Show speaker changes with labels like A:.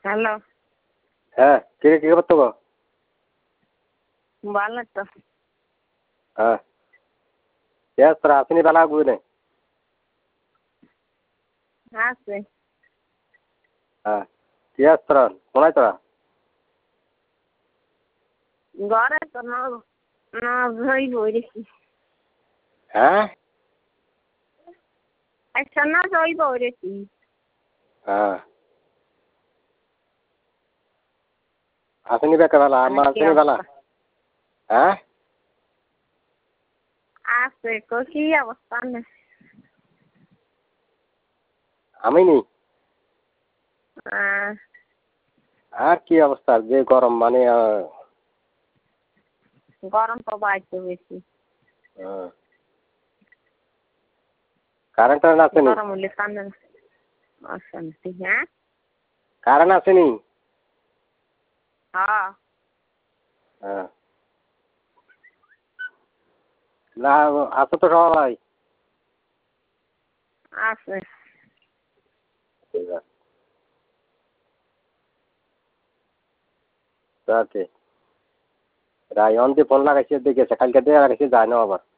A: Hello.
B: হ্যাঁ, কি খবর তো?
A: ভালো তো।
B: হ্যাঁ, তোরা আসেনি বেলা বুঝলে?
A: আছে।
B: হ্যাঁ, কি আস তোরা? কোনায় তোরা?
A: ঘরে তো নই বইরেছি।
B: হ্যাঁ?
A: আচ্ছা না জই বইরেছি।
B: হ্যাঁ। আসেনি বেকা বেলা, আমার আসেনি বেলা। হ্যাঁ?
A: আছে কি অবস্থা না?
B: আমি নি।
A: হ্যাঁ।
B: আর কি অবস্থা, যে গরম মানে
A: গরম তো বাড়ছে বেশি।
B: কারেন্ট আসেনি?
A: গরম হলে কান্দে অশান্তি। হ্যাঁ?
B: কারেন্ট আসেনি?
A: হ্যাঁ।
B: হ্যাঁ। না, আসো তো সবাই।
A: আছে।
B: ঠিক আছে। রায়ন দিয়ে ফোন লাগাইছে দেখেছে, কালকে দিয়ে লাগাইছে যায় না আবার।